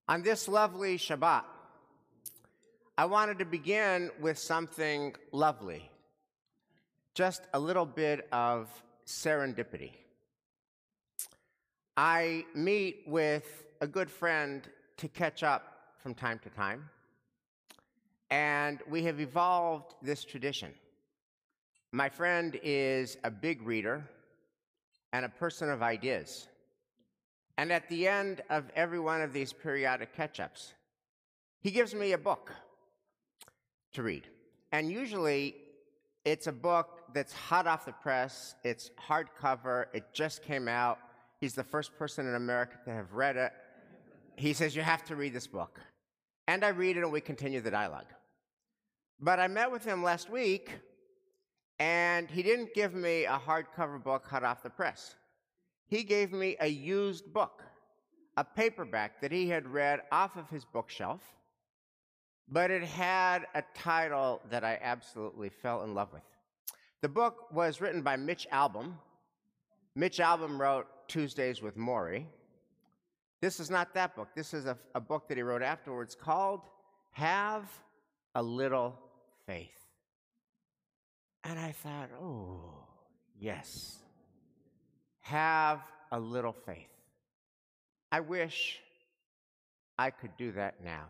On this lovely Shabbat, I wanted to begin with something lovely, just a little bit of serendipity. I meet with a good friend to catch up from time to time, and we have evolved this tradition. My friend is a big reader and a person of ideas. And at the end of every one of these periodic catch-ups, he gives me a book to read. And usually, it's a book that's hot off the press, it's hardcover, it just came out. He's the first person in America to have read it. He says, you have to read this book. And I read it and we continue the dialogue. But I met with him last week, and he didn't give me a hardcover book hot off the press. He gave me a used book, a paperback that he had read off of his bookshelf, but it had a title that I absolutely fell in love with. The book was written by Mitch Albom. Mitch Albom wrote Tuesdays with Morrie. This is not that book. This is a book that he wrote afterwards called Have a Little Faith. And I thought, oh, yes. Have a little faith. I wish I could do that now.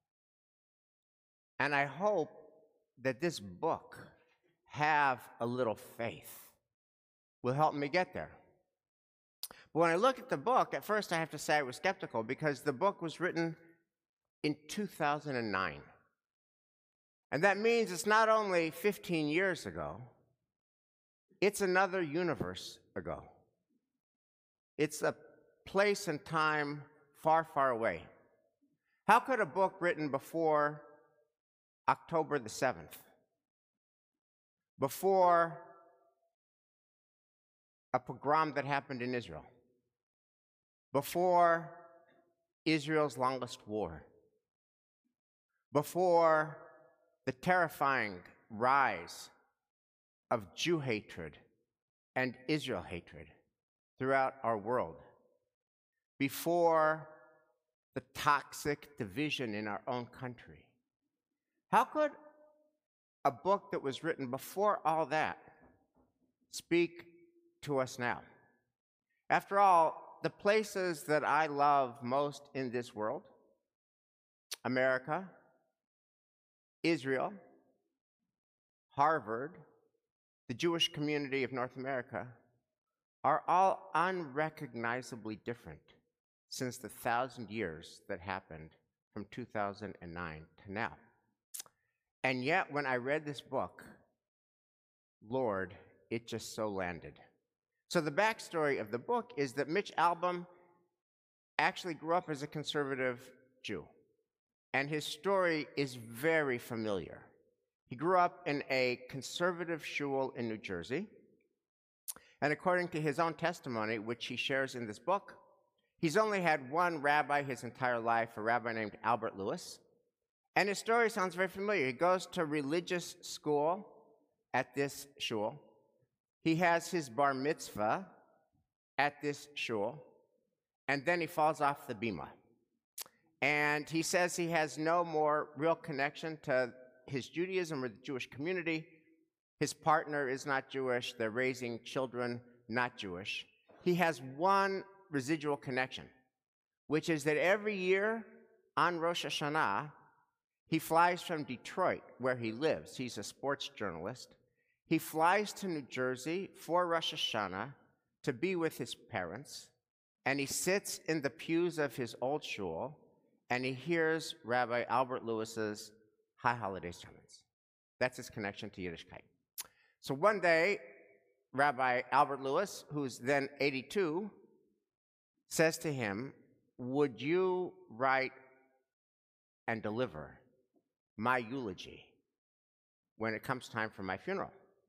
And I hope that this book, Have a Little Faith, will help me get there. But when I look at the book, at first I have to say I was skeptical because the book was written in 2009. And that means it's not only 15 years ago, it's another universe ago. It's a place and time far, far away. How could a book written before October the 7th, before a pogrom that happened in Israel, before Israel's longest war, before the terrifying rise of Jew hatred and Israel hatred throughout our world, before the toxic division in our own country? How could a book that was written before all that speak to us now? After all, the places that I love most in this world, America, Israel, Harvard, the Jewish community of North America, are all unrecognizably different since the 1,000 years that happened from 2009 to now. And yet, when I read this book, Lord, it just so landed. So the backstory of the book is that Mitch Albom actually grew up as a conservative Jew, and his story is very familiar. He grew up in a conservative shul in New Jersey, and according to his own testimony, which he shares in this book, he's only had one rabbi his entire life, a rabbi named Albert Lewis. And his story sounds very familiar. He goes to religious school at this shul. He has his bar mitzvah at this shul, and then he falls off the bima. And he says he has no more real connection to his Judaism or the Jewish community. His partner is not Jewish. They're raising children not Jewish. He has one residual connection, which is that every year on Rosh Hashanah, he flies from Detroit, where he lives. He's a sports journalist. He flies to New Jersey for Rosh Hashanah to be with his parents, and he sits in the pews of his old shul, and he hears Rabbi Albert Lewis's High Holiday sermons. That's his connection to Yiddishkeit. So one day, Rabbi Albert Lewis, who's then 82, says to him, would you write and deliver my eulogy when it comes time for my funeral?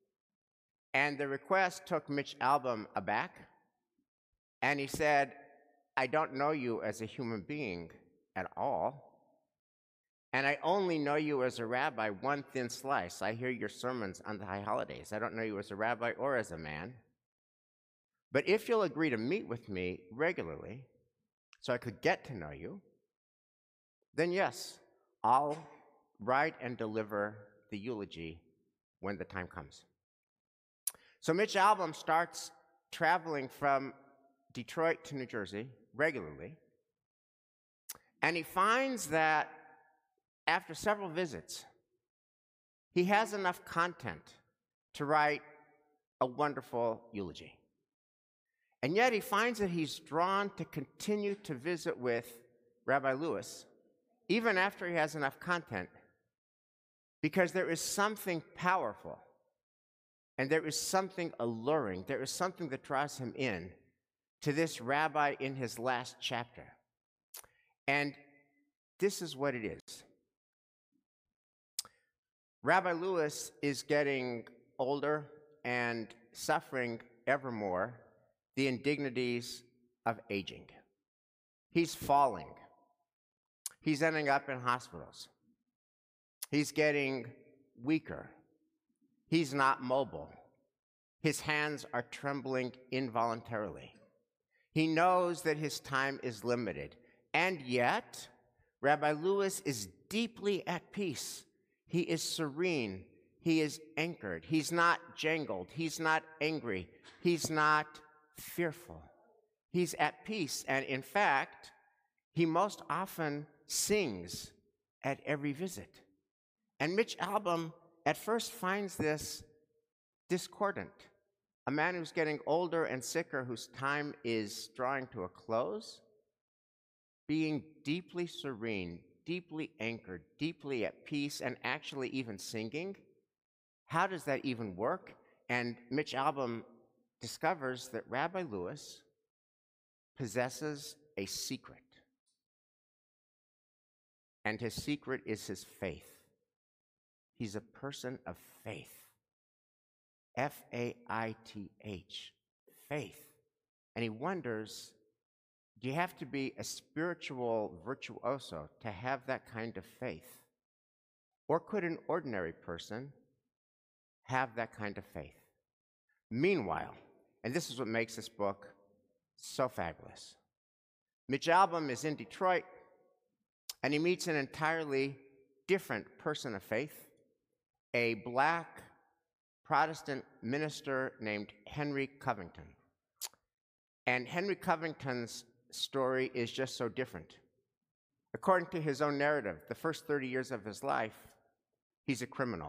And the request took Mitch Albom aback, and he said, I don't know you as a human being at all, and I only know you as a rabbi, one thin slice. I hear your sermons on the high holidays. I don't know you as a rabbi or as a man. But if you'll agree to meet with me regularly so I could get to know you, then yes, I'll write and deliver the eulogy when the time comes. So Mitch Albom starts traveling from Detroit to New Jersey regularly, and he finds that after several visits, he has enough content to write a wonderful eulogy. And yet he finds that he's drawn to continue to visit with Rabbi Lewis, even after he has enough content, because there is something powerful and there is something alluring, there is something that draws him in to this rabbi in his last chapter. And this is what it is. Rabbi Lewis is getting older and suffering ever more the indignities of aging. He's falling. He's ending up in hospitals. He's getting weaker. He's not mobile. His hands are trembling involuntarily. He knows that his time is limited. And yet, Rabbi Lewis is deeply at peace. He is serene. He is anchored. He's not jangled. He's not angry. He's not fearful. He's at peace. And in fact, he most often sings at every visit. And Mitch Albom at first finds this discordant. A man who's getting older and sicker, whose time is drawing to a close, being deeply serene, deeply anchored, deeply at peace, and actually even singing. How does that even work? And Mitch Albom discovers that Rabbi Lewis possesses a secret. And his secret is his faith. He's a person of faith. F-A-I-T-H, faith. And he wonders, do you have to be a spiritual virtuoso to have that kind of faith? Or could an ordinary person have that kind of faith? Meanwhile, and this is what makes this book so fabulous, Mitch Albom is in Detroit, and he meets an entirely different person of faith, a black Protestant minister named Henry Covington. And Henry Covington's story is just so different. According to his own narrative, the first 30 years of his life, he's a criminal.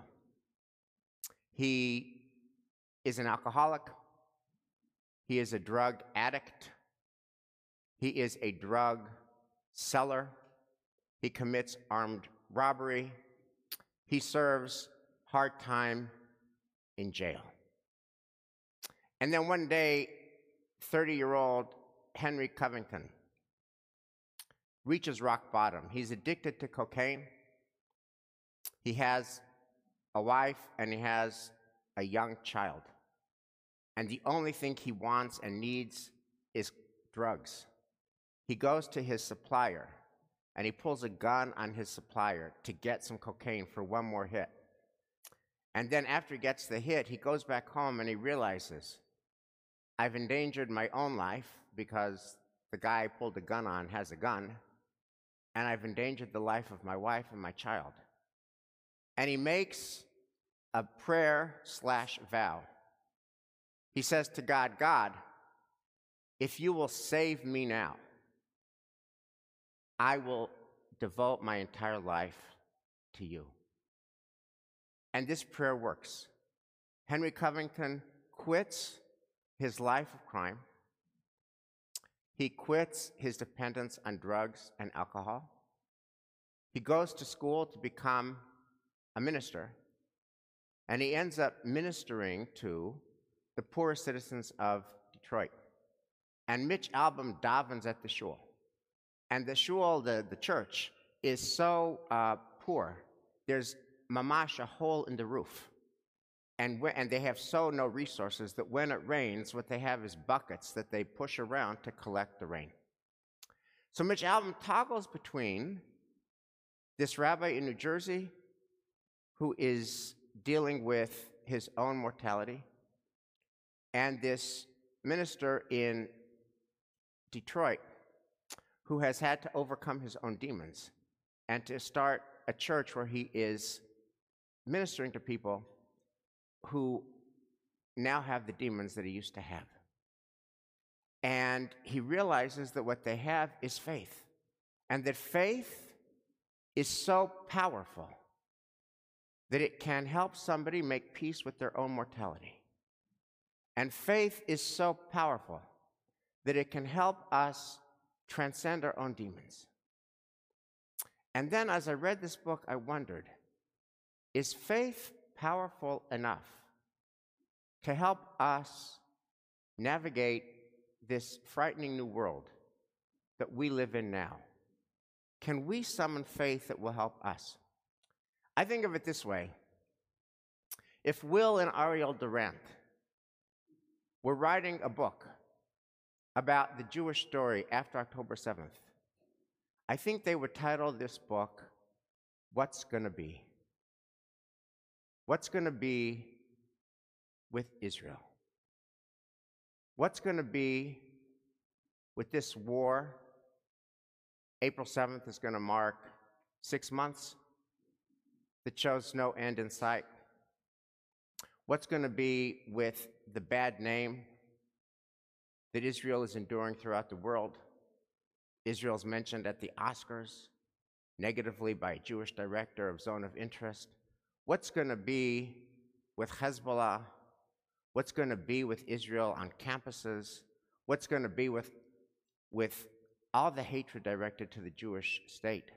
He is an alcoholic. He is a drug addict. He is a drug seller. He commits armed robbery. He serves hard time in jail. And then one day, 30-year-old Henry Covington reaches rock bottom. He's addicted to cocaine. He has a wife and he has a young child. And the only thing he wants and needs is drugs. He goes to his supplier and he pulls a gun on his supplier to get some cocaine for one more hit. And then after he gets the hit, he goes back home and he realizes, I've endangered my own life because the guy I pulled the gun on has a gun, and I've endangered the life of my wife and my child. And he makes a prayer/vow. He says to God, God, if you will save me now, I will devote my entire life to you. And this prayer works. Henry Covington quits his life of crime. He quits his dependence on drugs and alcohol. He goes to school to become a minister, and he ends up ministering to the poorest citizens of Detroit. And Mitch Albom davens at the shul. And the shul, the church, is so poor. There's mamash, a hole in the roof. And they have so no resources that when it rains, what they have is buckets that they push around to collect the rain. So Mitch Albom toggles between this rabbi in New Jersey who is dealing with his own mortality and this minister in Detroit who has had to overcome his own demons and to start a church where he is ministering to people who now have the demons that he used to have. And he realizes that what they have is faith, and that faith is so powerful that it can help somebody make peace with their own mortality. And faith is so powerful that it can help us transcend our own demons. And then as I read this book, I wondered, is faith powerful enough to help us navigate this frightening new world that we live in now? Can we summon faith that will help us? I think of it this way. If Will and Ariel Durant were writing a book about the Jewish story after October 7th, I think they would title this book, What's Gonna Be? What's gonna be with Israel? What's gonna be with this war? April 7th is gonna mark 6 months that shows no end in sight. What's gonna be with the bad name that Israel is enduring throughout the world? Israel's mentioned at the Oscars negatively by a Jewish director of Zone of Interest. What's gonna be with Hezbollah? What's gonna be with Israel on campuses? What's gonna be with all the hatred directed to the Jewish state?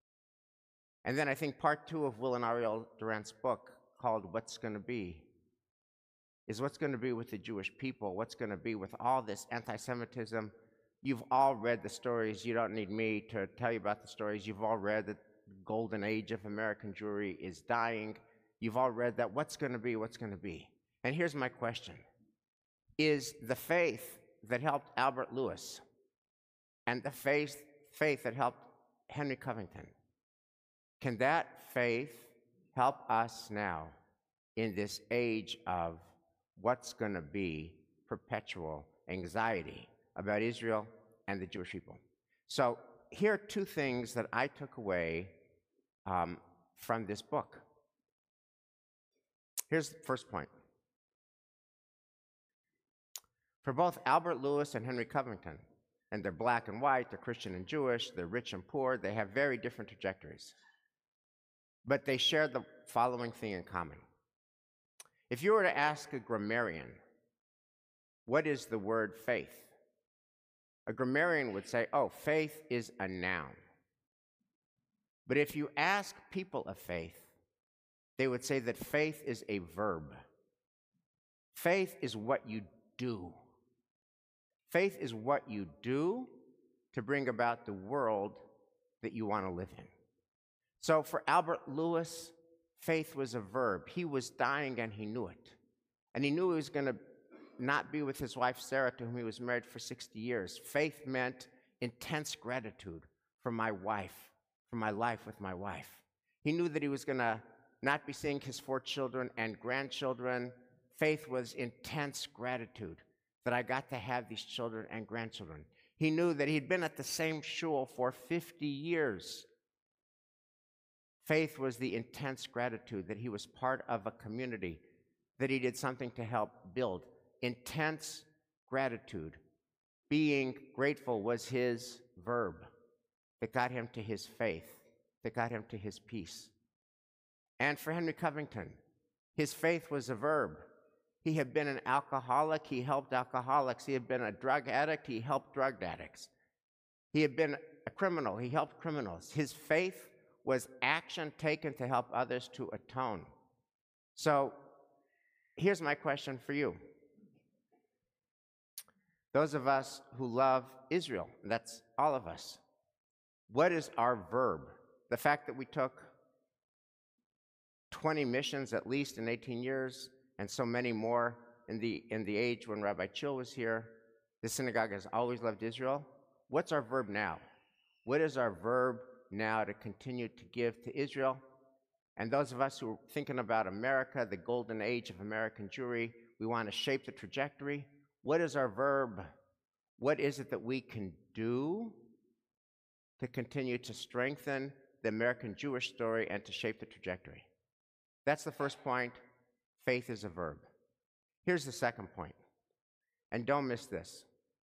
And then I think part 2 of Will and Ariel Durant's book, called What's Gonna Be, is what's gonna be with the Jewish people, what's gonna be with all this anti-Semitism. You've all read the stories. You don't need me to tell you about the stories. You've all read that the golden age of American Jewry is dying. You've all read that. What's gonna be, what's gonna be? And here's my question. Is the faith that helped Albert Lewis and the faith that helped Henry Covington, can that faith help us now in this age of what's gonna be perpetual anxiety about Israel and the Jewish people? So here are 2 things that I took away from this book. Here's the first point. For both Albert Lewis and Henry Covington, and they're black and white, they're Christian and Jewish, they're rich and poor, they have very different trajectories. But they share the following thing in common. If you were to ask a grammarian, what is the word faith? A grammarian would say, oh, faith is a noun. But if you ask people of faith, they would say that faith is a verb. Faith is what you do. Faith is what you do to bring about the world that you want to live in. So for Albert Lewis, faith was a verb. He was dying and he knew it. And he knew he was going to not be with his wife Sarah, to whom he was married for 60 years. Faith meant intense gratitude for my wife, for my life with my wife. He knew that he was going to not be seeing his 4 children and grandchildren. Faith was intense gratitude that I got to have these children and grandchildren. He knew that he'd been at the same shul for 50 years. Faith was the intense gratitude that he was part of a community that he did something to help build. Intense gratitude. Being grateful was his verb that got him to his faith, that got him to his peace. And for Henry Covington, his faith was a verb. He had been an alcoholic, he helped alcoholics. He had been a drug addict, he helped drug addicts. He had been a criminal, he helped criminals. His faith was action taken to help others to atone. So here's my question for you. Those of us who love Israel, and that's all of us, what is our verb? The fact that we took 20 missions at least in 18 years, and so many more in the age when Rabbi Chill was here. The synagogue has always loved Israel. What's our verb now? What is our verb now to continue to give to Israel? And those of us who are thinking about America, the golden age of American Jewry, we want to shape the trajectory. What is our verb? What is it that we can do to continue to strengthen the American Jewish story and to shape the trajectory. That's the first point. Faith is a verb. Here's the second point, and don't miss this.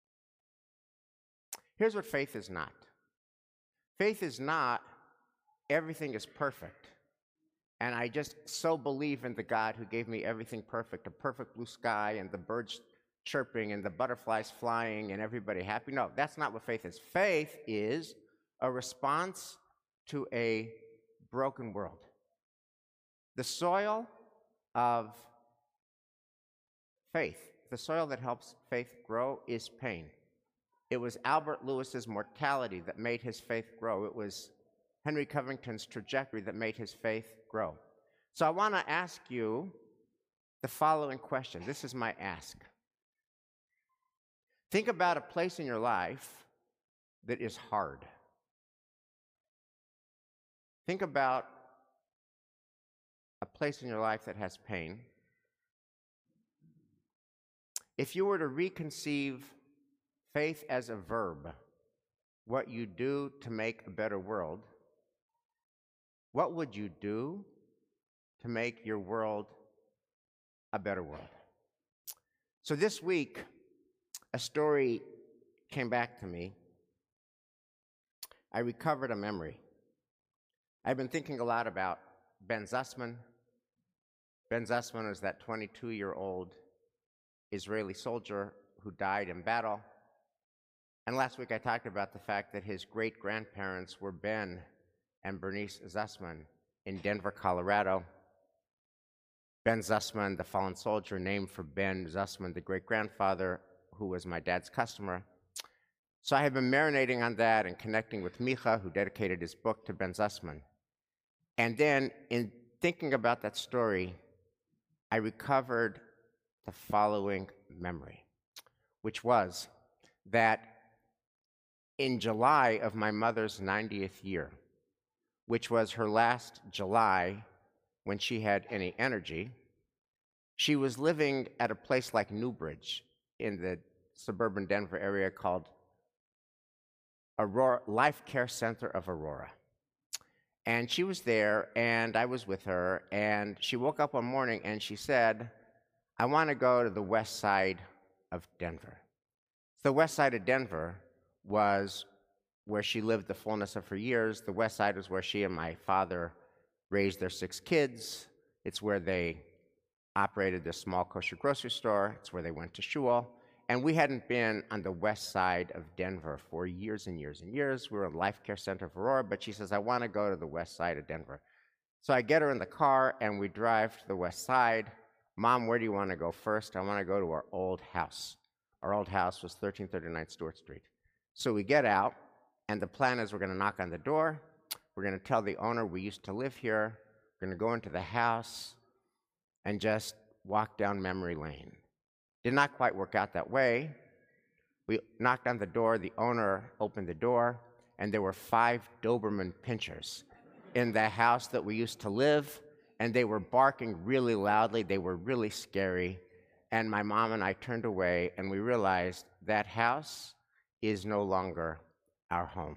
Here's what faith is not. Faith is not everything is perfect, and I just so believe in the God who gave me everything perfect, a perfect blue sky and the birds chirping and the butterflies flying and everybody happy. No, that's not what faith is. Faith is a response to a broken world. The soil of faith, the soil that helps faith grow, is pain. It was Albert Lewis's mortality that made his faith grow. It was Henry Covington's trajectory that made his faith grow. So I want to ask you the following question. This is my ask. Think about a place in your life that is hard. Think about a place in your life that has pain. If you were to reconceive faith as a verb, what you do to make a better world, what would you do to make your world a better world? So this week, a story came back to me. I recovered a memory. I've been thinking a lot about Ben Zussman. Ben Zussman was that 22-year-old Israeli soldier who died in battle. And last week I talked about the fact that his great-grandparents were Ben and Bernice Zussman in Denver, Colorado. Ben Zussman, the fallen soldier, named for Ben Zussman, the great-grandfather, who was my dad's customer. So I have been marinating on that and connecting with Micha, who dedicated his book to Ben Zussman. And then, in thinking about that story, I recovered the following memory, which was that in July of my mother's 90th year, which was her last July when she had any energy, she was living at a place like Newbridge in the suburban Denver area called Aurora, Life Care Center of Aurora. And she was there, and I was with her, and she woke up one morning and she said, I want to go to the west side of Denver. The west side of Denver was where she lived the fullness of her years. The west side was where she and my father raised their 6 kids. It's where they operated their small kosher grocery store. It's where they went to shul. And we hadn't been on the west side of Denver for years and years and years. We were at Life Care Center of Aurora, but she says, I want to go to the west side of Denver. So I get her in the car, and we drive to the west side. Mom, where do you want to go first? I want to go to our old house. Our old house was 1339 Stewart Street. So we get out, and the plan is we're going to knock on the door. We're going to tell the owner we used to live here. We're going to go into the house and just walk down memory lane. Did not quite work out that way. We knocked on the door, the owner opened the door, and there were 5 Doberman pinchers in the house that we used to live, and they were barking really loudly. They were really scary, and my mom and I turned away, and we realized that house is no longer our home.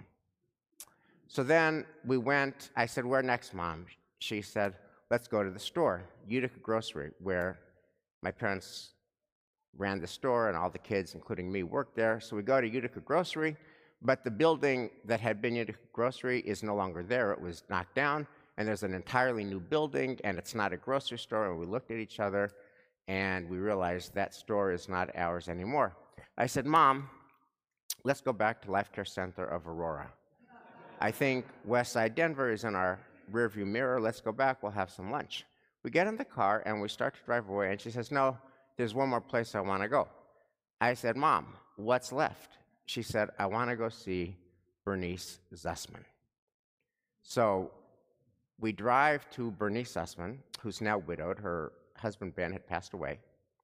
So then we went, I said, where next, Mom? She said, let's go to the store, Utica Grocery, where my parents ran the store, and all the kids, including me, worked there. So we go to Utica Grocery, but the building that had been Utica Grocery is no longer there. It was knocked down, and there's an entirely new building, and it's not a grocery store. And we looked at each other, and we realized that store is not ours anymore. I said, Mom, let's go back to Life Care Center of Aurora. I think West Side Denver is in our rearview mirror. Let's go back. We'll have some lunch. We get in the car, and we start to drive away, and she says, no, there's one more place I want to go. I said, Mom, what's left? She said, I want to go see Bernice Zussman. So we drive to Bernice Zussman, who's now widowed. Her husband, Ben, had passed away.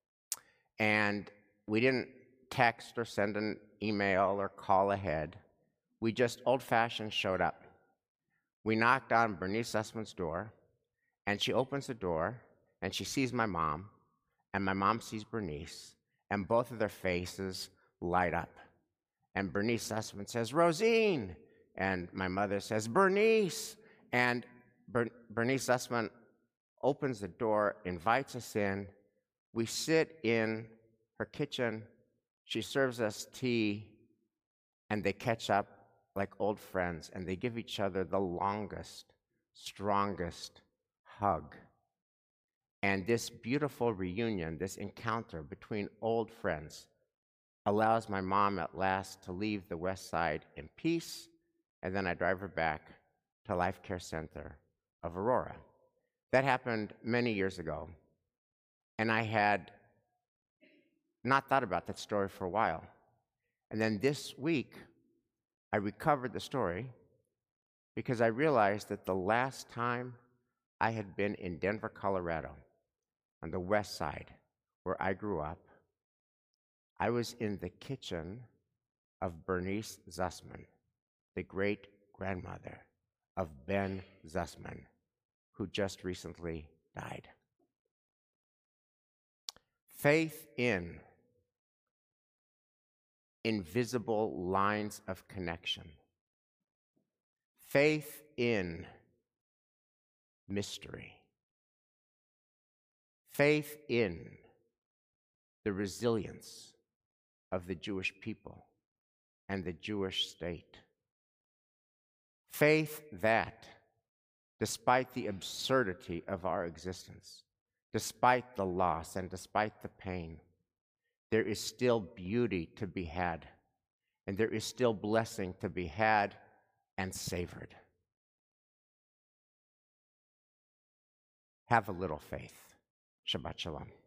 And we didn't text or send an email or call ahead. We just old-fashioned showed up. We knocked on Bernice Zussman's door, and she opens the door, and she sees my mom, and my mom sees Bernice, and both of their faces light up. And Bernice Zussman says, Rosine, and my mother says, Bernice, And Bernice Zussman opens the door, invites us in. We sit in her kitchen. She serves us tea, and they catch up like old friends, and they give each other the longest, strongest hug. And this beautiful reunion, this encounter between old friends, allows my mom at last to leave the West Side in peace, and then I drive her back to Life Care Center of Aurora. That happened many years ago, and I had not thought about that story for a while. And then this week, I recovered the story because I realized that the last time I had been in Denver, Colorado, on the West Side, where I grew up, I was in the kitchen of Bernice Zussman, the great-grandmother of Ben Zussman, who just recently died. Faith in invisible lines of connection. Faith in mystery. Faith in the resilience of the Jewish people and the Jewish state. Faith that, despite the absurdity of our existence, despite the loss and despite the pain, there is still beauty to be had, and there is still blessing to be had and savored. Have a little faith. Shabbat Shalom.